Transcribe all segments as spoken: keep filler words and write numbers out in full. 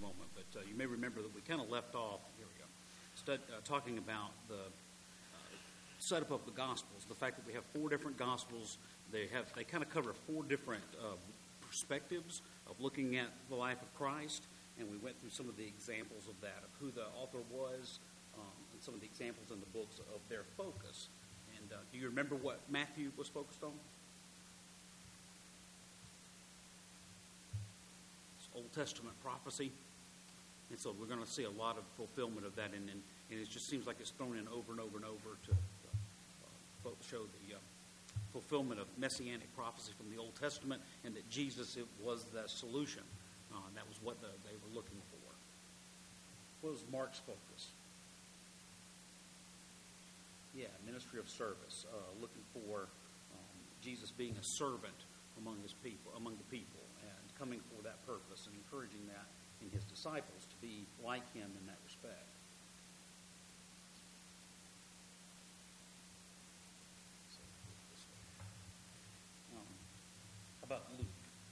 moment, but uh, you may remember that we kind of left off, here we go, stud, uh, talking about the uh, setup of the Gospels, the fact that we have four different Gospels. They have they kind of cover four different uh, perspectives of looking at the life of Christ, and we went through some of the examples of that, of who the author was, um, and some of the examples in the books of their focus. And uh, do you remember what Matthew was focused on? It's Old Testament prophecy. And so we're going to see a lot of fulfillment of that, and, and, and it just seems like it's thrown in over and over and over to uh, show the uh, fulfillment of messianic prophecy from the Old Testament, and that Jesus it was the solution. Uh, and that was what the, they were looking for. What was Mark's focus? Yeah, ministry of service, uh, looking for um, Jesus being a servant among his people, among the people, and coming for that purpose, and encouraging that in his disciples to be like him in that respect. Um, how about Luke?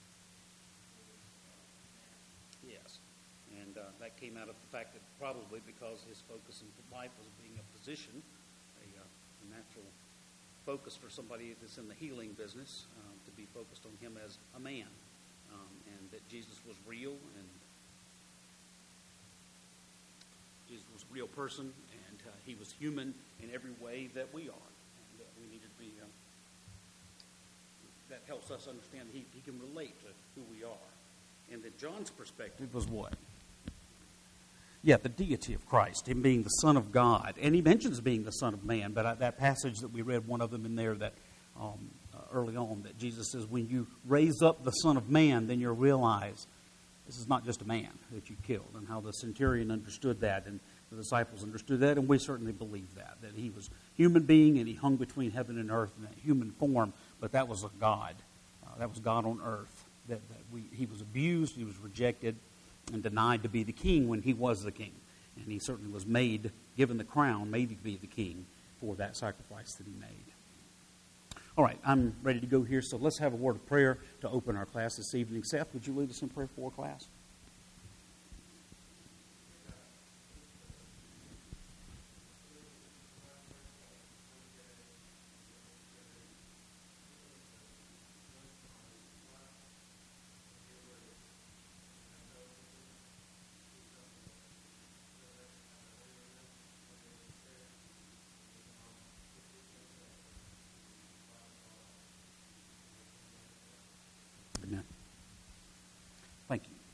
Yes, and uh, that came out of the fact that probably because his focus in life was being a physician, a, uh, a natural focus for somebody that's in the healing business, um, to be focused on him as a man, um, and that Jesus was real, and Jesus was a real person, and uh, he was human in every way that we are, and uh, we need to be. Uh, that helps us understand he, he can relate to who we are. And that John's perspective was what? Yeah, the deity of Christ, him being the Son of God. And he mentions being the Son of Man, but that passage that we read, one of them in there that um, uh, early on, that Jesus says, when you raise up the Son of Man, then you'll realize this is not just a man that you killed, and how the centurion understood that, and the disciples understood that, and we certainly believe that, that he was a human being, and he hung between heaven and earth in that human form, but that was a God. Uh, that was God on earth. That, that we, he was abused, he was rejected, and denied to be the king when he was the king. And he certainly was made, given the crown, made to be the king for that sacrifice that he made. All right, I'm ready to go here, so let's have a word of prayer to open our class this evening. Seth, would you lead us in prayer for class? Thank you.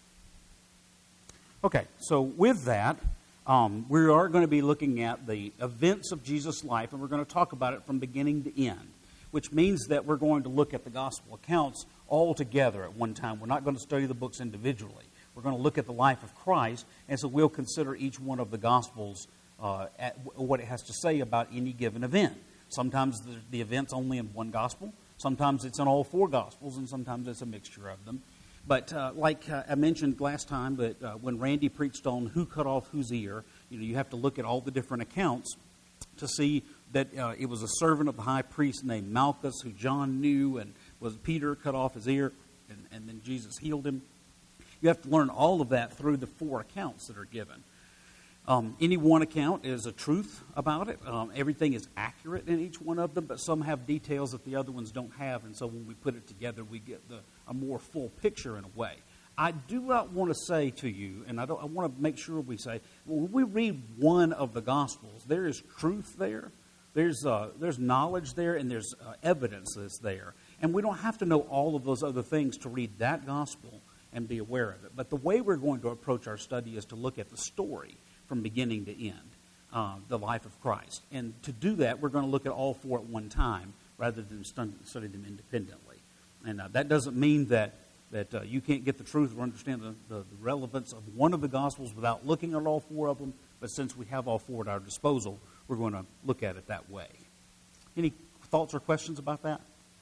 Okay, so with that, um, we are going to be looking at the events of Jesus' life, and we're going to talk about it from beginning to end, which means that we're going to look at the gospel accounts all together at one time. We're not going to study the books individually. We're going to look at the life of Christ, and so we'll consider each one of the gospels, uh, at what it has to say about any given event. Sometimes the, the event's only in one gospel. Sometimes it's in all four gospels, and sometimes it's a mixture of them. But uh, like uh, I mentioned last time, that uh, when Randy preached on who cut off whose ear, you know, you have to look at all the different accounts to see that uh, it was a servant of the high priest named Malchus who John knew, and was Peter cut off his ear, and, and then Jesus healed him. You have to learn all of that through the four accounts that are given. Um, any one account is a truth about it. Um, everything is accurate in each one of them, but some have details that the other ones don't have, and so when we put it together, we get the, a more full picture in a way. I do not want to say to you, and I, don't, I want to make sure we say, when we read one of the Gospels, there is truth there, there's, uh, there's knowledge there, and there's uh, evidence that's there. And we don't have to know all of those other things to read that Gospel and be aware of it. But the way we're going to approach our study is to look at the story from beginning to end, uh, the life of Christ. And to do that, we're going to look at all four at one time rather than study them independently. And uh, that doesn't mean that that uh, you can't get the truth or understand the, the, the relevance of one of the Gospels without looking at all four of them. But since we have all four at our disposal, we're going to look at it that way. Any thoughts or questions about that?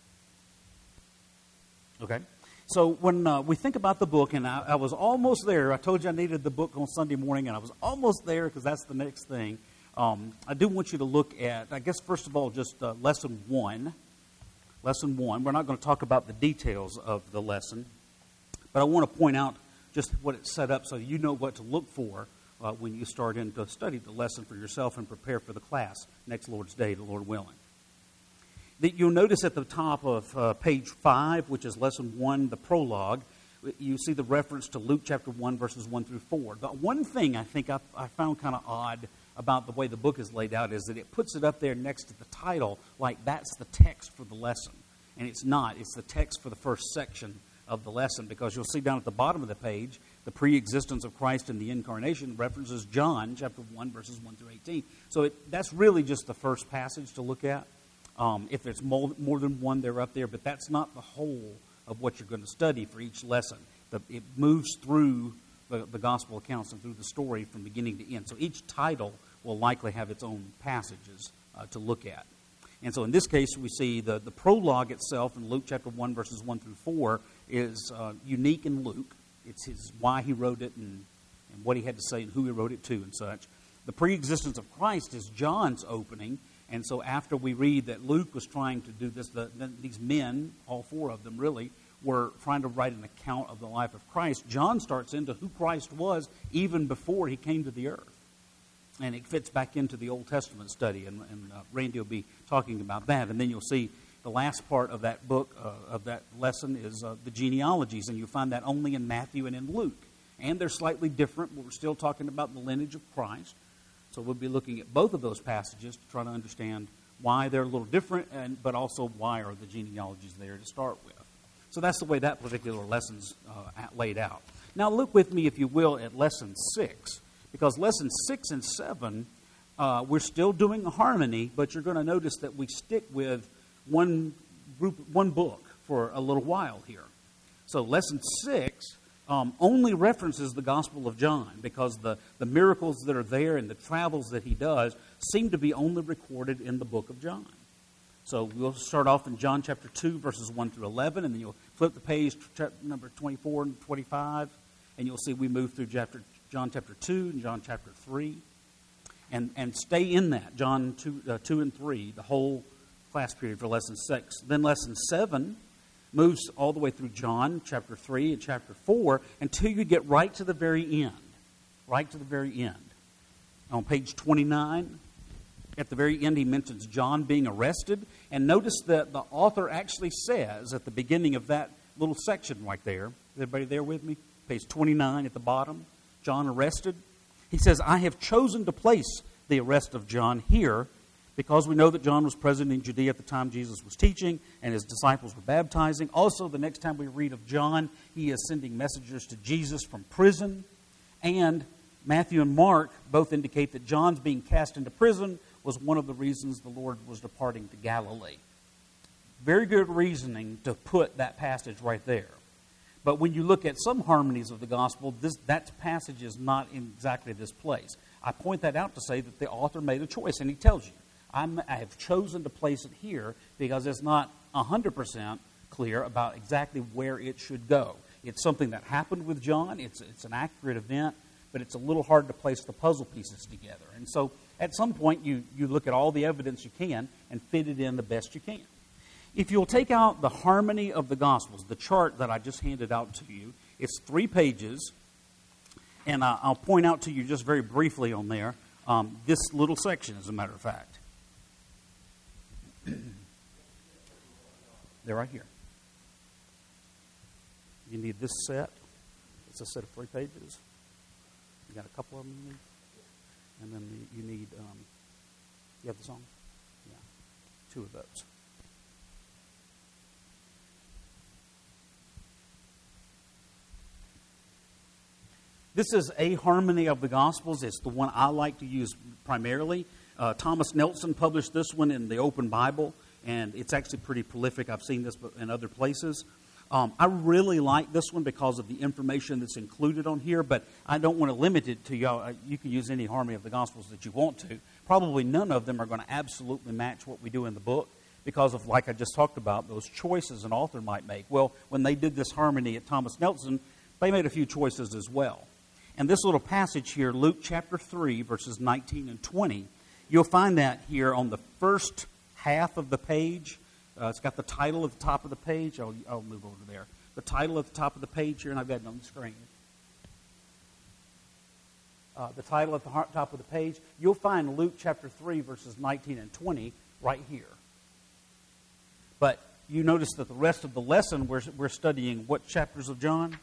Okay. So when uh, we think about the book, and I, I was almost there. I told you I needed the book on Sunday morning, and I was almost there because that's the next thing. Um, I do want you to look at, I guess, first of all, just uh, lesson one. Lesson one. We're not going to talk about the details of the lesson, but I want to point out just what it's set up so you know what to look for uh, when you start in to study the lesson for yourself and prepare for the class next Lord's Day, the Lord willing. The, you'll notice at the top of uh, page five, which is lesson one, the prologue, you see the reference to Luke chapter one, verses one through four. The one thing I think I, I found kind of odd about the way the book is laid out is that it puts it up there next to the title like that's the text for the lesson. And it's not. It's the text for the first section of the lesson, because you'll see down at the bottom of the page, the pre-existence of Christ and the incarnation references John chapter one, verses one through eighteen. So it, that's really just the first passage to look at. Um, if there's more, more than one, they're up there, but that's not the whole of what you're going to study for each lesson. The, it moves through the, the gospel accounts and through the story from beginning to end. So each title will likely have its own passages uh, to look at. And so in this case, we see the, the prologue itself in Luke chapter one, verses one through four, is uh, unique in Luke. It's his why he wrote it and, and what he had to say and who he wrote it to and such. The pre-existence of Christ is John's opening. And so after we read that Luke was trying to do this, the, the, these men, all four of them really, were trying to write an account of the life of Christ, John starts into who Christ was even before he came to the earth. And it fits back into the Old Testament study, and, and uh, Randy will be talking about that. And then you'll see the last part of that book, uh, of that lesson, is uh, the genealogies, and you'll find that only in Matthew and in Luke. And they're slightly different, but we're still talking about the lineage of Christ. So we'll be looking at both of those passages to try to understand why they're a little different, and but also why are the genealogies there to start with. So that's the way that particular lesson's uh, laid out. Now look with me, if you will, at lesson six. Because lessons six and seven, uh, we're still doing a harmony, but you're going to notice that we stick with one group, one book for a little while here. So lesson six um, only references the Gospel of John, because the, the miracles that are there and the travels that he does seem to be only recorded in the book of John. So we'll start off in John chapter two, verses one through eleven, and then you'll flip the page to chapter number twenty-four and twenty-five, and you'll see we move through chapter John chapter two and John chapter three, and, and stay in that, John two, uh, two and three, the whole class period for lesson six. Then lesson seven moves all the way through John chapter three and chapter four until you get right to the very end, right to the very end. On page twenty-nine, at the very end, he mentions John being arrested, and notice that the author actually says at the beginning of that little section right there, everybody there with me? Page twenty-nine at the bottom. John arrested. He says, I have chosen to place the arrest of John here because we know that John was present in Judea at the time Jesus was teaching and his disciples were baptizing. Also, the next time we read of John, he is sending messengers to Jesus from prison. And Matthew and Mark both indicate that John's being cast into prison was one of the reasons the Lord was departing to Galilee. Very good reasoning to put that passage right there. But when you look at some harmonies of the gospel, this, that passage is not in exactly this place. I point that out to say that the author made a choice, and he tells you, I'm, I have chosen to place it here because it's not one hundred percent clear about exactly where it should go. It's something that happened with John. It's, it's an accurate event, but it's a little hard to place the puzzle pieces together. And so at some point, you, you look at all the evidence you can and fit it in the best you can. If you'll take out the harmony of the Gospels, the chart that I just handed out to you, it's three pages, and uh, I'll point out to you just very briefly on there, um, this little section, as a matter of fact. They're right here. You need this set. It's a set of three pages. You got a couple of them you need? And then the, you need, um, you have the song? Yeah, two of those. This is a harmony of the Gospels. It's the one I like to use primarily. Uh, Thomas Nelson published this one in the Open Bible, and it's actually pretty prolific. I've seen this in other places. Um, I really like this one because of the information that's included on here, but I don't want to limit it to y'all. You can use any harmony of the Gospels that you want to. Probably none of them are going to absolutely match what we do in the book because of, like I just talked about, those choices an author might make. Well, when they did this harmony at Thomas Nelson, they made a few choices as well. And this little passage here, Luke chapter three, verses nineteen and twenty, you'll find that here on the first half of the page. Uh, it's got the title at the top of the page. I'll, I'll move over there. The title at the top of the page here, and I've got it on the screen. uh, the title at the top of the page, you'll find Luke chapter three, verses nineteen and twenty right here. But you notice that the rest of the lesson, we're, we're studying what chapters of John?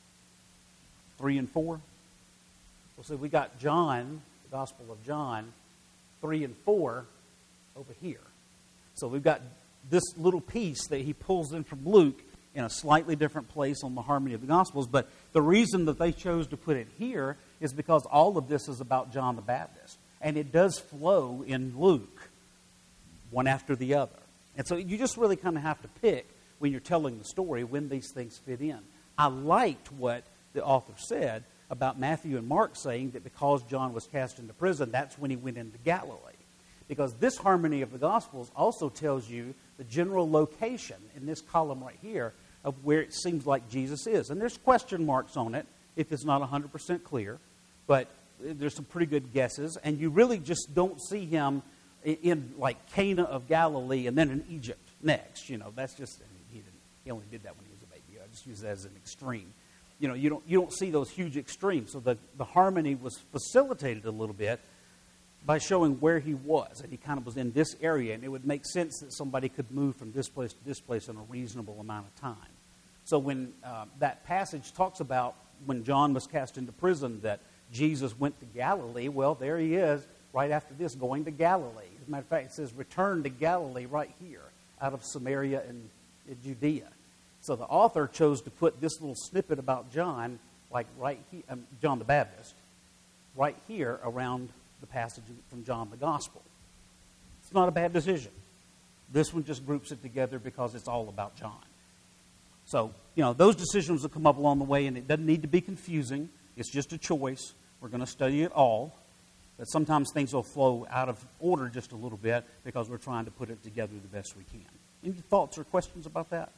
Three and four. Well, so we got John, the Gospel of John, three and four over here. So we've got this little piece that he pulls in from Luke in a slightly different place on the harmony of the Gospels. But the reason that they chose to put it here is because all of this is about John the Baptist. And it does flow in Luke, one after the other. And so you just really kind of have to pick, when you're telling the story, when these things fit in. I liked what the author said about Matthew and Mark saying that because John was cast into prison, that's when he went into Galilee. Because this harmony of the Gospels also tells you the general location in this column right here of where it seems like Jesus is. And there's question marks on it if it's not one hundred percent clear. But there's some pretty good guesses. And you really just don't see him in, in like Cana of Galilee and then in Egypt next. You know, that's just, I mean, he, didn't, he only did that when he was a baby. I just use that as an extreme. You know, you don't, you don't see those huge extremes. So the, the harmony was facilitated a little bit by showing where he was. And he kind of was in this area, and it would make sense that somebody could move from this place to this place in a reasonable amount of time. So when uh, that passage talks about when John was cast into prison that Jesus went to Galilee, well, there he is right after this going to Galilee. As a matter of fact, it says return to Galilee right here out of Samaria and, and Judea. So the author chose to put this little snippet about John, like right here, um, John the Baptist, right here around the passage from John the Gospel. It's not a bad decision. This one just groups it together because it's all about John. So, you know, those decisions will come up along the way, and it doesn't need to be confusing. It's just a choice. We're going to study it all. But sometimes things will flow out of order just a little bit because we're trying to put it together the best we can. Any thoughts or questions about that?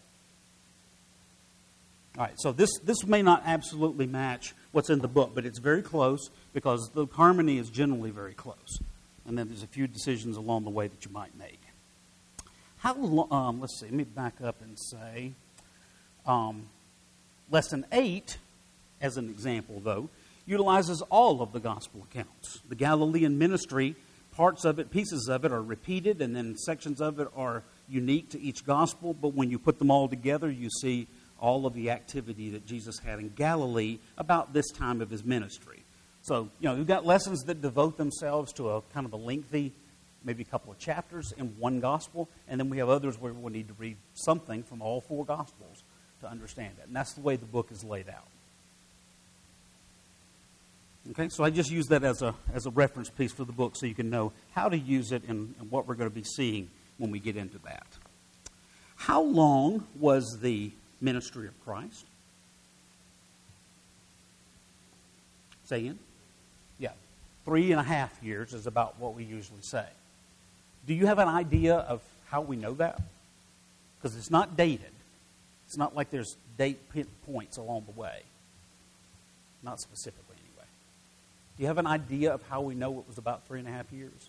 All right, so this, this may not absolutely match what's in the book, but it's very close because the harmony is generally very close. And then there's a few decisions along the way that you might make. How long, um, let's see, let me back up and say, um, Lesson eight, as an example though, utilizes all of the gospel accounts. The Galilean ministry, parts of it, pieces of it are repeated, and then sections of it are unique to each gospel, but when you put them all together, you see all of the activity that Jesus had in Galilee about this time of his ministry. So, you know, we've got lessons that devote themselves to a kind of a lengthy, maybe a couple of chapters in one gospel, and then we have others where we'll need to read something from all four gospels to understand it. And that's the way the book is laid out. Okay, so I just use that as a as a reference piece for the book so you can know how to use it and, and what we're going to be seeing when we get into that. How long was the ministry of Christ? Say again? Yeah. Three and a half years is about what we usually say. Do you have an idea of how we know that? Because it's not dated. It's not like there's date points along the way. Not specifically, anyway. Do you have an idea of how we know it was about three and a half years?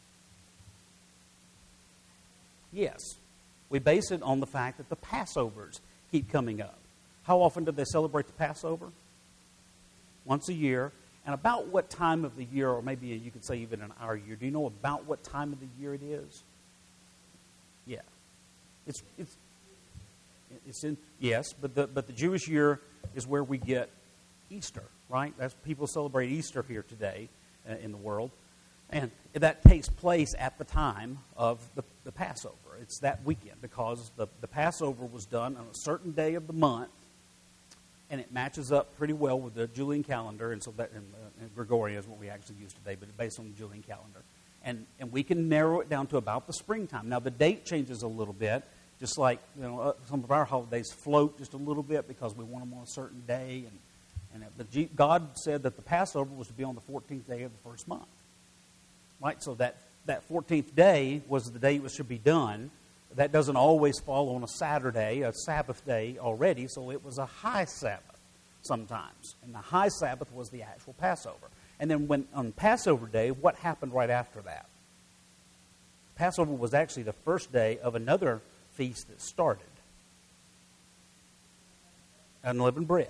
Yes. We base it on the fact that the Passovers keep coming up. How often do they celebrate the Passover? Once a year. And about what time of the year, or maybe you could say even in our year, do you know about what time of the year it is? Yeah. It's it's it's in yes, but the but the Jewish year is where we get Easter, right? That's people celebrate Easter here today uh, in the world. And that takes place at the time of the, the Passover. It's that weekend because the, the Passover was done on a certain day of the month, and it matches up pretty well with the Julian calendar, and so that and, uh, and Gregorian is what we actually use today, but it's based on the Julian calendar. And and we can narrow it down to about the springtime. Now the date changes a little bit, just like you know uh, some of our holidays float just a little bit because we want them on a certain day. And and but G- God said that the Passover was to be on the fourteenth day of the first month. Right, so that, that fourteenth day was the day it should be done. That doesn't always fall on a Saturday, a Sabbath day already, so it was a high Sabbath sometimes. And the high Sabbath was the actual Passover. And then when on Passover day, what happened right after that? Passover was actually the first day of another feast that started. Unleavened bread.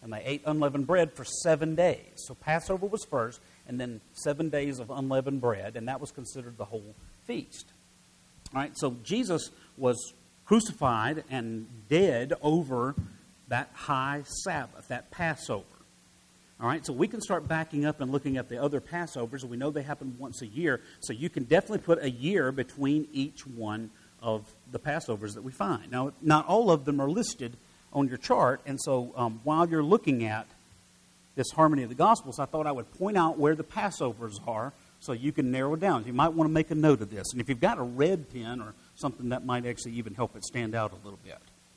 And they ate unleavened bread for seven days. So Passover was first, and then seven days of unleavened bread, and that was considered the whole feast. All right, so Jesus was crucified and dead over that high Sabbath, that Passover. All right, so we can start backing up and looking at the other Passovers, and we know they happen once a year, so you can definitely put a year between each one of the Passovers that we find. Now, not all of them are listed on your chart, and so um, while you're looking at this Harmony of the Gospels, I thought I would point out where the Passovers are so you can narrow it down. You might want to make a note of this, and if you've got a red pen or something, that might actually even help it stand out a little bit.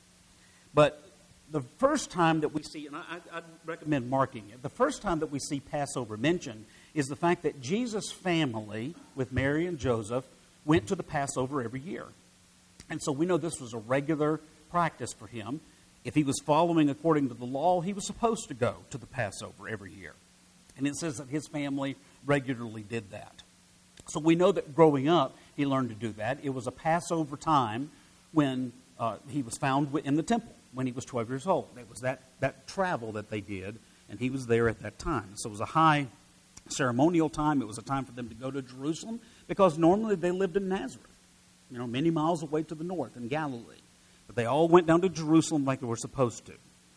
But the first time that we see, and I, I'd recommend marking it, the first time that we see Passover mentioned is the fact that Jesus' family, with Mary and Joseph, went to the Passover every year. And so we know this was a regular practice for him. If he was following according to the law, he was supposed to go to the Passover every year. And it says that his family regularly did that. So we know that growing up, he learned to do that. It was a Passover time when uh, he was found in the temple, when he was twelve years old. It was that, that travel that they did, and he was there at that time. So it was a high ceremonial time. It was a time for them to go to Jerusalem, because normally they lived in Nazareth, you know, many miles away to the north in Galilee. But they all went down to Jerusalem like they were supposed to.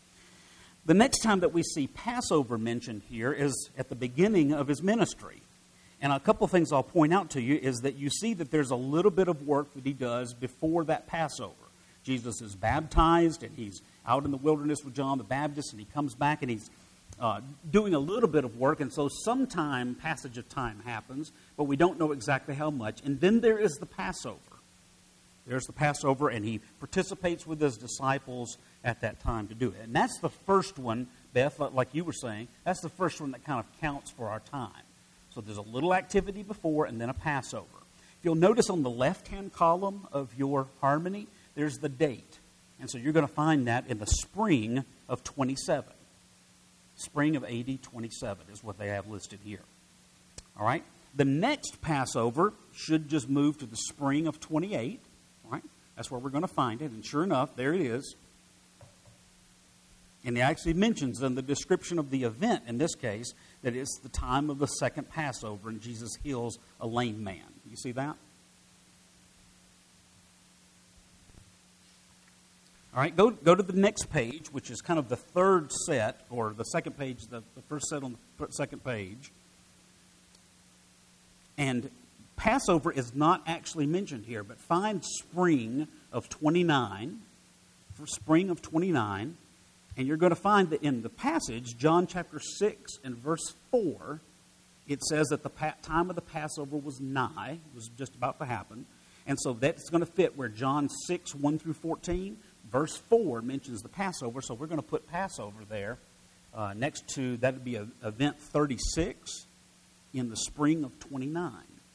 The next time that we see Passover mentioned here is at the beginning of his ministry. And a couple of things I'll point out to you is that you see that there's a little bit of work that he does before that Passover. Jesus is baptized, and he's out in the wilderness with John the Baptist, and he comes back, and he's uh, doing a little bit of work. And so sometime passage of time happens, but we don't know exactly how much. And then there is the Passover. There's the Passover, and he participates with his disciples at that time to do it. And that's the first one, Beth, like you were saying, that's the first one that kind of counts for our time. So there's a little activity before and then a Passover. If you'll notice on the left-hand column of your harmony, there's the date. And so you're going to find that in the spring of twenty-seven. Spring of A D twenty-seven is what they have listed here. All right? The next Passover should just move to the spring of twenty-eight. All right? That's where we're going to find it. And sure enough, there it is. And he actually mentions in the description of the event, in this case, that it's the time of the second Passover, and Jesus heals a lame man. You see that? All right, go, go to the next page, which is kind of the third set, or the second page, the, the first set on the second page. And Passover is not actually mentioned here, but find spring of twenty-nine, for spring of twenty-nine, and you're going to find that in the passage, John chapter six and verse four, it says that the pa- time of the Passover was nigh, it was just about to happen. And so that's going to fit where John six, one through fourteen, verse four mentions the Passover. So we're going to put Passover there uh, next to, that would be a, event thirty-six in the spring of twenty-nine.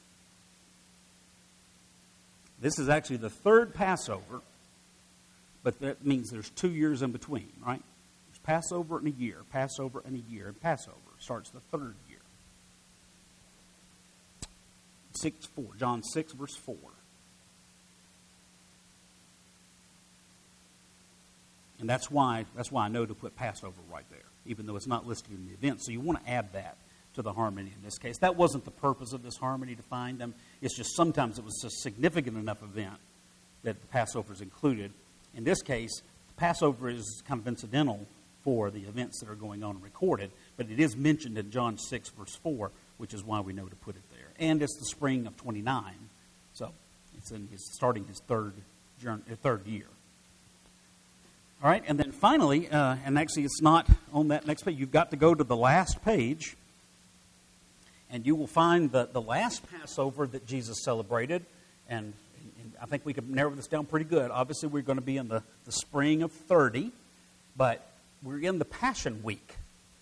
This is actually the third Passover, but that means there's two years in between, right? There's Passover and a year, Passover and a year, and Passover starts the third year. six four, John six, verse four. And that's why that's why I know to put Passover right there, even though it's not listed in the event. So you want to add that to the harmony in this case. That wasn't the purpose of this harmony to find them. It's just sometimes it was a significant enough event that the Passover is included. In this case, the Passover is kind of incidental for the events that are going on and recorded, but it is mentioned in John six, verse four, which is why we know to put it there. And it's the spring of twenty-nine, so it's in his, starting his third, journey, third year. All right, and then finally, uh, and actually it's not on that next page, you've got to go to the last page, and you will find the, the last Passover that Jesus celebrated, and, and I think we could narrow this down pretty good. Obviously, we're going to be in the, the spring of thirty, but we're in the Passion Week.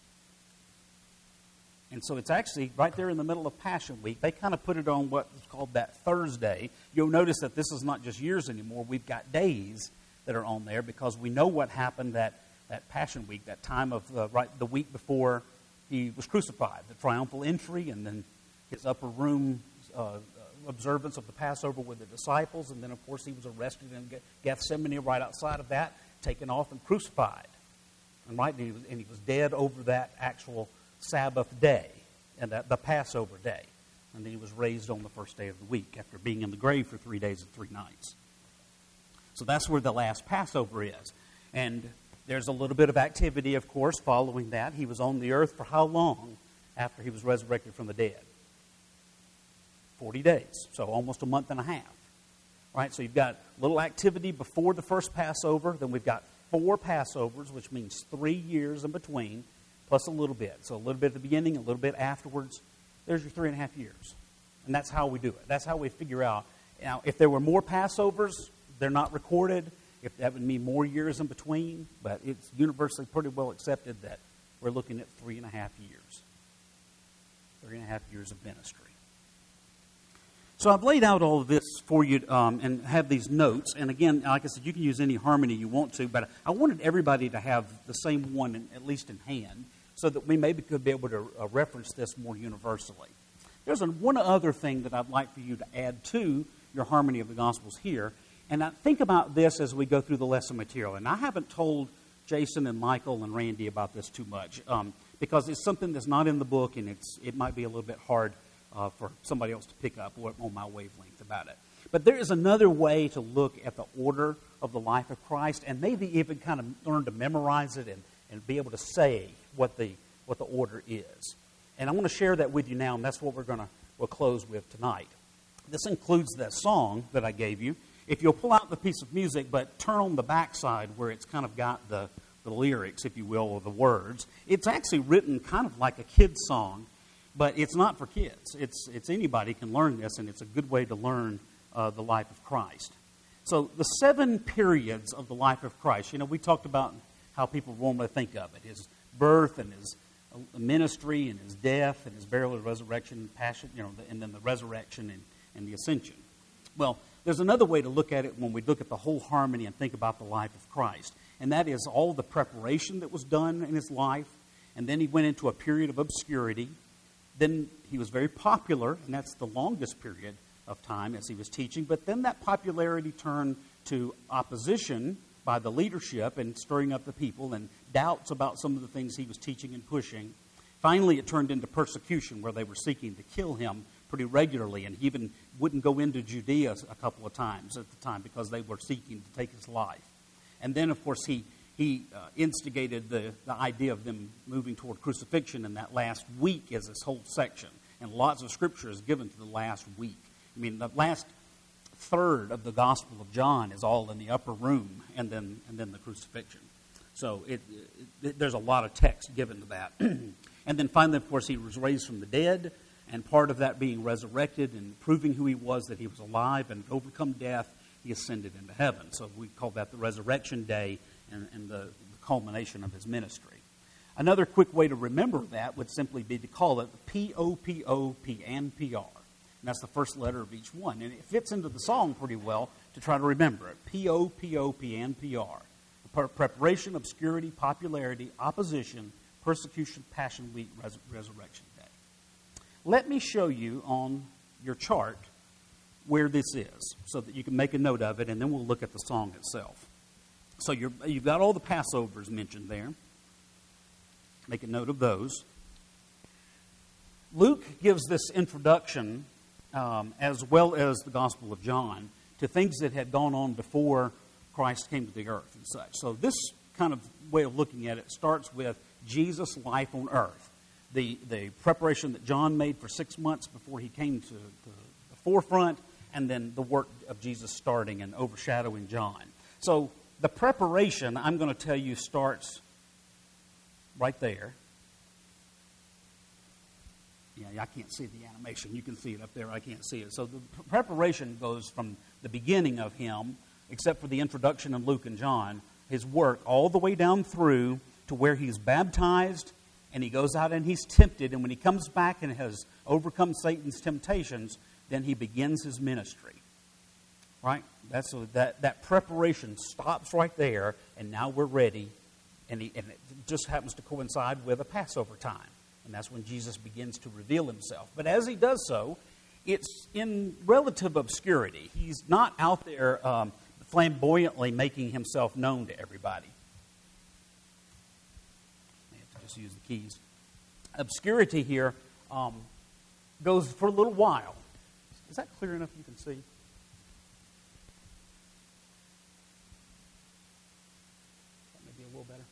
And so it's actually right there in the middle of Passion Week. They kind of put it on what's called that Thursday. You'll notice that this is not just years anymore. We've got days that are on there because we know what happened that, that Passion Week, that time of the, right, the week before he was crucified, the triumphal entry, and then his upper room uh, observance of the Passover with the disciples, and then, of course, he was arrested in Gethsemane right outside of that, taken off and crucified. And right, and he was, and he was dead over that actual Sabbath day, and that, the Passover day. And then he was raised on the first day of the week after being in the grave for three days and three nights. So that's where the last Passover is. And there's a little bit of activity, of course, following that. He was on the earth for how long after he was resurrected from the dead? forty days, so almost a month and a half. Right, so you've got a little activity before the first Passover. Then we've got four Passovers, which means three years in between, plus a little bit. So a little bit at the beginning, a little bit afterwards. There's your three and a half years. And that's how we do it. That's how we figure out. Now, if there were more Passovers, they're not recorded. If that would mean more years in between. But it's universally pretty well accepted that we're looking at three and a half years. Three and a half years of ministry. So I've laid out all of this for you um, and have these notes. And again, like I said, you can use any harmony you want to, but I wanted everybody to have the same one, in, at least in hand, so that we maybe could be able to uh, reference this more universally. There's a, one other thing that I'd like for you to add to your harmony of the Gospels here, and I think about this as we go through the lesson material. And I haven't told Jason and Michael and Randy about this too much, um, because it's something that's not in the book, and it's it might be a little bit hard Uh, for somebody else to pick up on my wavelength about it. But there is another way to look at the order of the life of Christ, and maybe even kind of learn to memorize it and, and be able to say what the what the order is. And I want to share that with you now, and that's what we're going to we'll close with tonight. This includes that song that I gave you. If you'll pull out the piece of music, but turn on the backside where it's kind of got the, the lyrics, if you will, or the words, it's actually written kind of like a kid's song. But it's not for kids. It's it's anybody can learn this, and it's a good way to learn uh, the life of Christ. So the seven periods of the life of Christ. You know, we talked about how people normally think of it: his birth and his ministry and his death and his burial and resurrection, passion, you know, and then the resurrection and, and the ascension. Well, there's another way to look at it when we look at the whole harmony and think about the life of Christ, and that is all the preparation that was done in his life, and then he went into a period of obscurity. Then he was very popular, and that's the longest period of time as he was teaching. But then that popularity turned to opposition by the leadership and stirring up the people and doubts about some of the things he was teaching and pushing. Finally, it turned into persecution where they were seeking to kill him pretty regularly. And he even wouldn't go into Judea a couple of times at the time because they were seeking to take his life. And then, of course, he... He uh, instigated the, the idea of them moving toward crucifixion in that last week as this whole section. And lots of scripture is given to the last week. I mean, the last third of the Gospel of John is all in the upper room and then and then the crucifixion. So it, it, there's a lot of text given to that. And then finally, of course, he was raised from the dead. And part of that being resurrected and proving who he was, that he was alive and overcome death, he ascended into heaven. So we call that the resurrection day. And, and the, the culmination of his ministry. Another quick way to remember that would simply be to call it P O P O P and P R. And that's the first letter of each one. And it fits into the song pretty well to try to remember it. P O P O P and P R. The preparation, obscurity, popularity, opposition, persecution, passion week, res- resurrection day. Let me show you on your chart where this is so that you can make a note of it, and then we'll look at the song itself. So you're, you've got all the Passovers mentioned there. Make a note of those. Luke gives this introduction, um, as well as the Gospel of John, to things that had gone on before Christ came to the earth and such. So this kind of way of looking at it starts with Jesus' life on earth. The, the preparation that John made for six months before he came to, to the forefront, and then the work of Jesus starting and overshadowing John. So the preparation, I'm going to tell you, starts right there. Yeah, I can't see the animation. You can see it up there. I can't see it. So the preparation goes from the beginning of him, except for the introduction in Luke and John, his work all the way down through to where he's baptized, and he goes out and he's tempted. And when he comes back and has overcome Satan's temptations, then he begins his ministry. Right? That's a, that that preparation stops right there, and now we're ready. And, he, and it just happens to coincide with a Passover time. And that's when Jesus begins to reveal himself. But as he does so, it's in relative obscurity. He's not out there um, flamboyantly making himself known to everybody. helps use the keys. Obscurity here um, goes for a little while. Is that clear enough you can see? That may be a little better.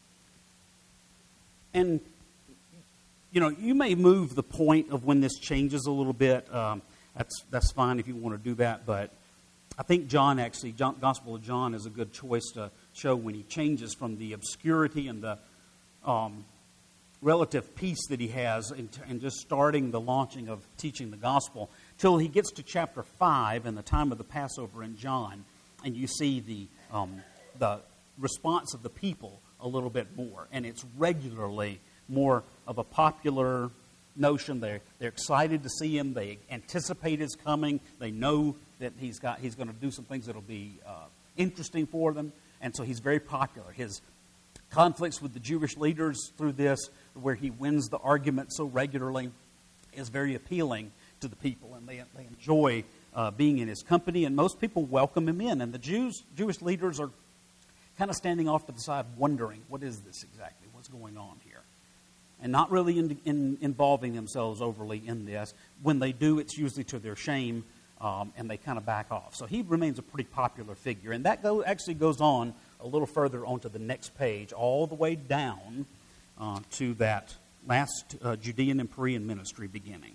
And, you know, you may move the point of when this changes a little bit. Um, that's that's fine if you want to do that. But I think John actually, John, Gospel of John is a good choice to show when he changes from the obscurity and the um, relative peace that he has in, in just starting the launching of teaching the gospel till he gets to chapter five and the time of the Passover in John, and you see the um, the response of the people a little bit more, and it's regularly more of a popular notion. They're, they're excited to see him. They anticipate his coming. They know that he's got he's going to do some things that will be uh, interesting for them, and so he's very popular. His conflicts with the Jewish leaders through this, where he wins the argument so regularly, is very appealing to the people, and they, they enjoy uh, being in his company, and most people welcome him in, and the Jews, Jewish leaders are kind of standing off to the side wondering, what is this exactly? What's going on here? And not really in, in, involving themselves overly in this. When they do, it's usually to their shame, um, and they kind of back off. So he remains a pretty popular figure, and that go, actually goes on a little further onto the next page, all the way down uh, to that last uh, Judean and Perean ministry beginning.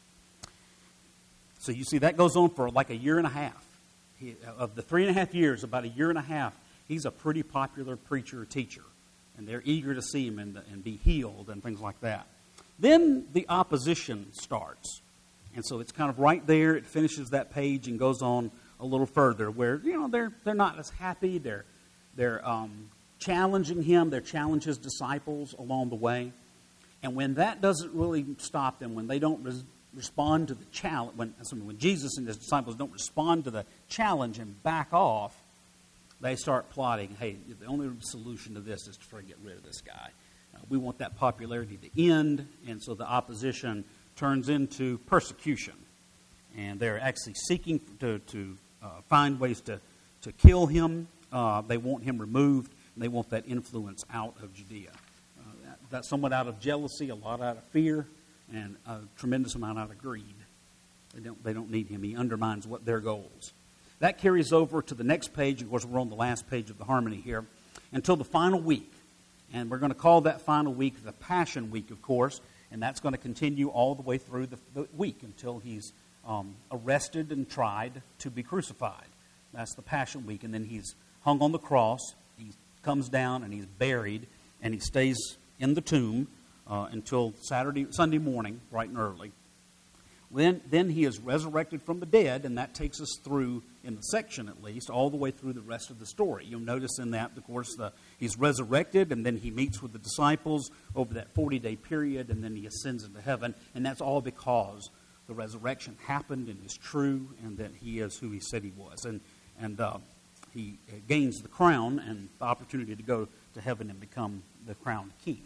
So you see, that goes on for like a year and a half. He, of the three and a half years, about a year and a half, he's a pretty popular preacher or teacher. And they're eager to see him and, and be healed and things like that. Then the opposition starts. And so it's kind of right there. It finishes that page and goes on a little further where, you know, they're they're not as happy. They're, they're um, challenging him. They're challenging his disciples along the way. And when that doesn't really stop them, when they don't res- respond to the challenge, when, when Jesus and his disciples don't respond to the challenge and back off, they start plotting, hey, the only solution to this is to try to get rid of this guy. Uh, we want that popularity to end, and so the opposition turns into persecution. And they're actually seeking to, to uh, find ways to, to kill him. Uh, they want him removed, and they want that influence out of Judea. Uh, that, that's somewhat out of jealousy, a lot out of fear, and a tremendous amount out of greed. They don't, they don't need him. He undermines what their goals. That carries over to the next page. Of course, we're on the last page of the harmony here, until the final week. And we're going to call that final week the Passion Week, of course, and that's going to continue all the way through the, the week until he's um, arrested and tried to be crucified. That's the Passion Week, and then he's hung on the cross, he comes down, and he's buried, and he stays in the tomb uh, until Saturday, Sunday morning, bright and early. Then, then he is resurrected from the dead, and that takes us through, in the section at least, all the way through the rest of the story. You'll notice in that, of course, the, he's resurrected, and then he meets with the disciples over that forty-day period, and then he ascends into heaven. And that's all because the resurrection happened and is true, and that he is who he said he was. And, and uh, he gains the crown and the opportunity to go to heaven and become the crowned king.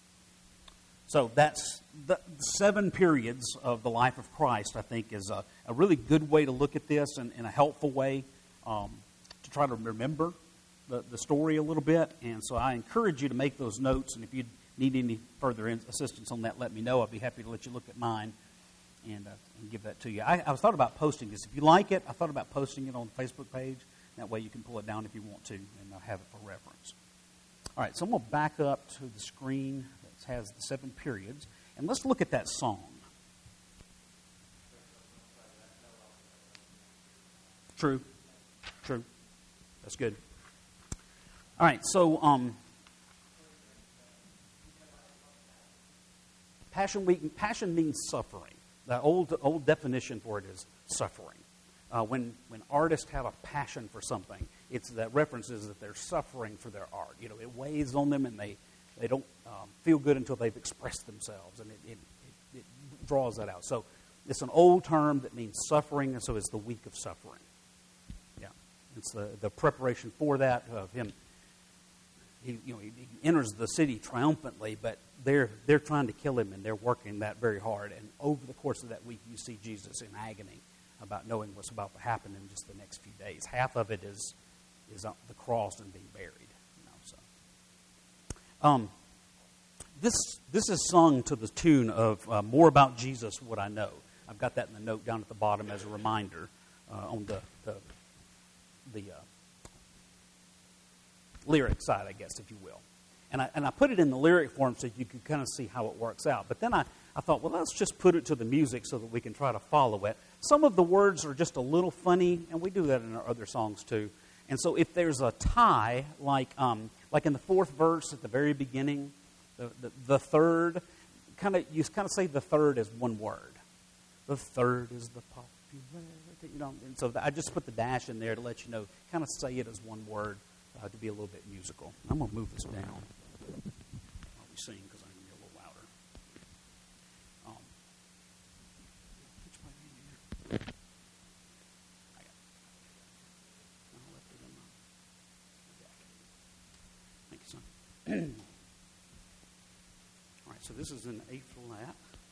So that's the seven periods of the life of Christ, I think, is a, a really good way to look at this and in a helpful way um, to try to remember the, the story a little bit. And so I encourage you to make those notes. And if you need any further in, assistance on that, let me know. I'll be happy to let you look at mine and, uh, and give that to you. I, I thought about posting this. If you like it, I thought about posting it on the Facebook page. That way you can pull it down if you want to and uh, have it for reference. All right, so I'm going to back up to the screen that has the seven periods. And let's look at that song. True. True. That's good. All right, so um, Passion Week, passion means suffering. The old old definition for it is suffering. Uh, when when artists have a passion for something, it's that references that they're suffering for their art. You know, it weighs on them, and they they don't um, feel good until they've expressed themselves, and it, it, it, it draws that out. So it's an old term that means suffering, and so it's the week of suffering. Yeah, it's the, the preparation for that of him. He, you know, he enters the city triumphantly, but they're they're trying to kill him, and they're working that very hard. And over the course of that week, you see Jesus in agony about knowing what's about to happen in just the next few days. Half of it is is the cross and being buried. You know, so um, this this is sung to the tune of uh, More About Jesus, What I Know. I've got that in the note down at the bottom as a reminder uh, on the the, the uh, lyric side, I guess, if you will. And I, and I put it in the lyric form so you could kind of see how it works out. But then I, I thought, well, let's just put it to the music so that we can try to follow it. Some of the words are just a little funny, and we do that in our other songs too. And so if there's a tie, like um, like in the fourth verse at the very beginning, the, the, the third, kind of you kind of say the third as one word. The third is the popularity, you know. And so I just put the dash in there to let you know, kind of say it as one word uh, to be a little bit musical. I'm going to move this down while we sing because I'm going to be a little louder. Um, which way are you here? I got it. I left it in my deck. Thank you, son. All right, so this is in A flat.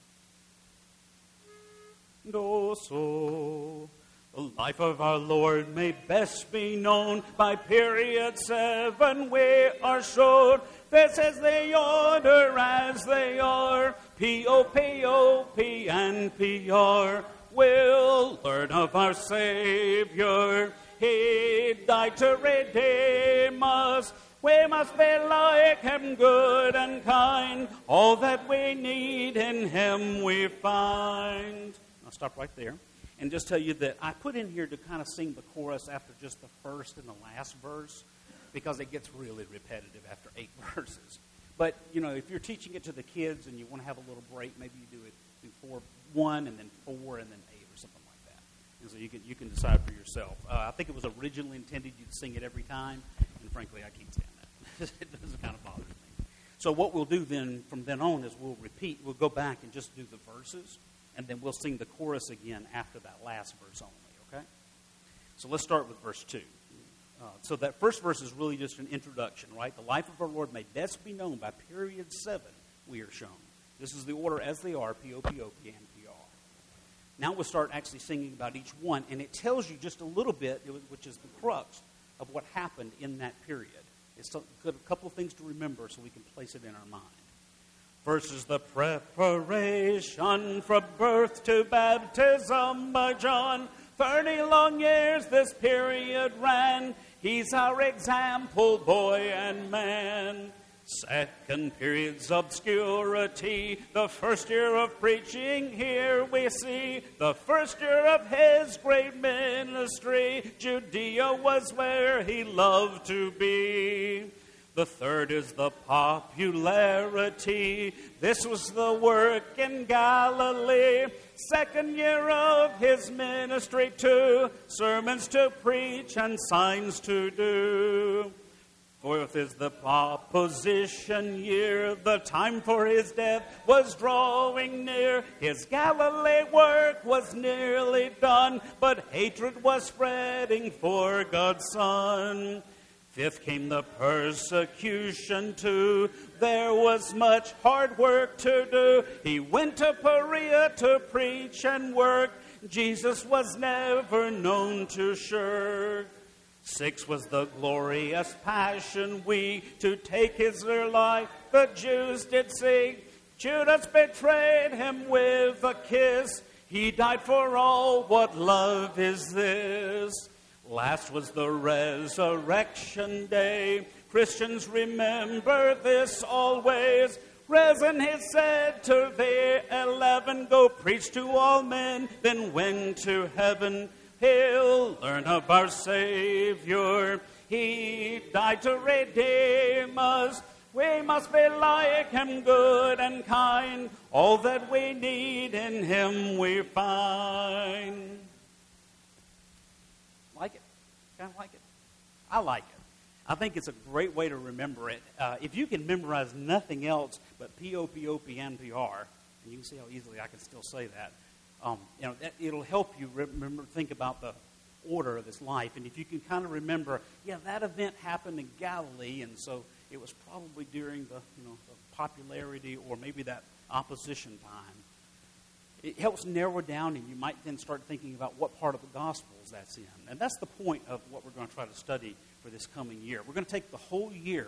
Do so. The life of our Lord may best be known by period seven we are shown. This is the order as they are. P O P O P and P R. We'll learn of our Savior. He died to redeem us. We must be like Him, good and kind. All that we need in Him we find. I'll stop right there and just tell you that I put in here to kind of sing the chorus after just the first and the last verse because it gets really repetitive after eight verses. But, you know, if you're teaching it to the kids and you want to have a little break, maybe you do it in four, one and then four and then eight or something like that. And so you can you can decide for yourself. Uh, I think it was originally intended you'd sing it every time, and frankly, I can't stand that. It doesn't kind of bother me. So what we'll do then from then on is we'll repeat. We'll go back and just do the verses, and then we'll sing the chorus again after that last verse only, okay? So let's start with verse two. Uh, so that first verse is really just an introduction, right? The life of our Lord may best be known by period seven, we are shown. This is the order as they are, P O P O P and P R. Now we'll start actually singing about each one, and it tells you just a little bit, which is the crux of what happened in that period. It's a couple of things to remember so we can place it in our mind. First is the preparation from birth to baptism by John. Thirty long years this period ran. He's our example, boy and man. Second period's obscurity. The first year of preaching here we see. The first year of his great ministry. Judea was where he loved to be. The third is the popularity. This was the work in Galilee. Second year of his ministry too. Sermons to preach and signs to do. Fourth is the opposition year. The time for his death was drawing near. His Galilee work was nearly done, but hatred was spreading for God's Son. Fifth came the persecution too. There was much hard work to do. He went to Perea to preach and work. Jesus was never known to shirk. Sixth was the glorious passion week. To take his life the Jews did seek. Judas betrayed him with a kiss. He died for all. What love is this? Last was the resurrection day. Christians remember this always. Risen, he said to the eleven, go preach to all men, then went to heaven. He'll learn of our Savior. He died to redeem us. We must be like him, good and kind. All that we need in him we find. Like it? Kind of like it? I like it. I think it's a great way to remember it. Uh, if you can memorize nothing else but P O P O P and P R, and you can see how easily I can still say that, um, you know, that, it'll help you remember, think about the order of his life. And if you can kind of remember, yeah, that event happened in Galilee, and so it was probably during the, you know, the popularity or maybe that opposition time. It helps narrow down, and you might then start thinking about what part of the Gospels that's in. And that's the point of what we're going to try to study for this coming year. We're going to take the whole year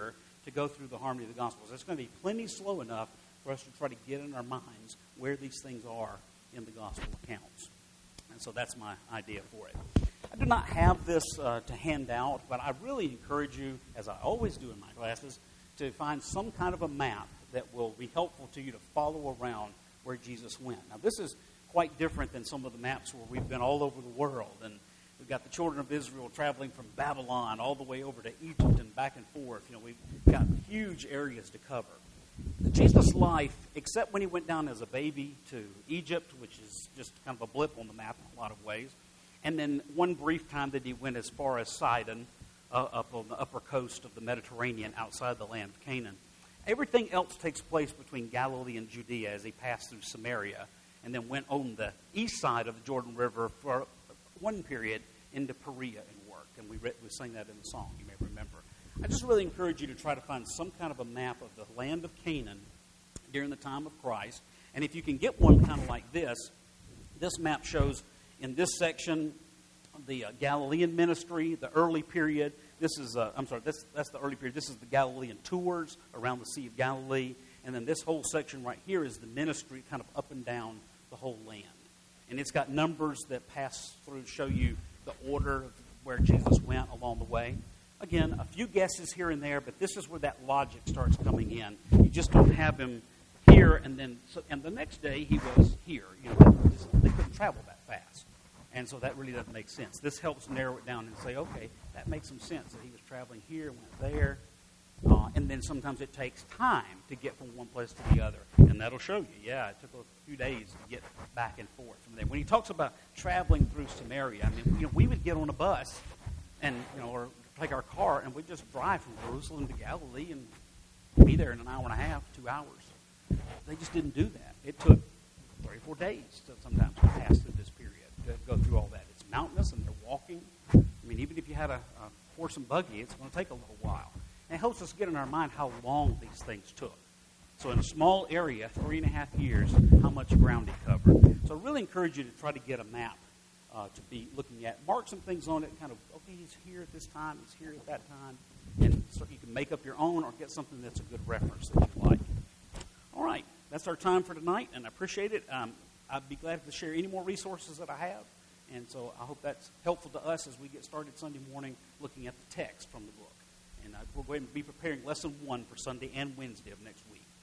to go through the harmony of the Gospels. It's going to be plenty slow enough for us to try to get in our minds where these things are in the Gospel accounts. And so that's my idea for it. I do not have this uh, to hand out, but I really encourage you, as I always do in my classes, to find some kind of a map that will be helpful to you to follow around where Jesus went. Now, this is quite different than some of the maps where we've been all over the world, and we've got the children of Israel traveling from Babylon all the way over to Egypt and back and forth. You know, we've got huge areas to cover. Jesus' life, except when he went down as a baby to Egypt, which is just kind of a blip on the map in a lot of ways, and then one brief time that he went as far as Sidon, uh, up on the upper coast of the Mediterranean outside the land of Canaan. Everything else takes place between Galilee and Judea as he passed through Samaria and then went on the east side of the Jordan River for one period into Perea and work. And we, read, we sang that in the song, you may remember. I just really encourage you to try to find some kind of a map of the land of Canaan during the time of Christ. And if you can get one kind of like this, this map shows in this section the uh, Galilean ministry, the early period. This is, uh, I'm sorry, this, that's the early period. This is the Galilean tours around the Sea of Galilee. And then this whole section right here is the ministry kind of up and down the whole land. And it's got numbers that pass through to show you the order of where Jesus went along the way. Again, a few guesses here and there, but this is where that logic starts coming in. You just don't have him here and then, so, and the next day he was here. You know, they, just, they couldn't travel that fast. And so that really doesn't make sense. This helps narrow it down and say, okay, that makes some sense that he was traveling here, went there. Uh, and then sometimes it takes time to get from one place to the other. And that'll show you, yeah, it took a few days to get back and forth from there. When he talks about traveling through Samaria, I mean, you know, we would get on a bus and, you know, or take our car and we'd just drive from Jerusalem to Galilee and be there in an hour and a half, two hours. They just didn't do that. It took three or four days to sometimes to pass through this period, to go through all that. It's mountainous and they're walking. I mean, even if you had a, a horse and buggy, it's going to take a little while. And it helps us get in our mind how long these things took. So in a small area, three and a half years, how much ground he covered. So I really encourage you to try to get a map uh, to be looking at. Mark some things on it, kind of, okay, he's here at this time, he's here at that time. And so you can make up your own or get something that's a good reference that you like. All right, that's our time for tonight, and I appreciate it. Um, I'd be glad to share any more resources that I have. And so I hope that's helpful to us as we get started Sunday morning looking at the text from the book. And uh, we're going to be preparing lesson one for Sunday and Wednesday of next week.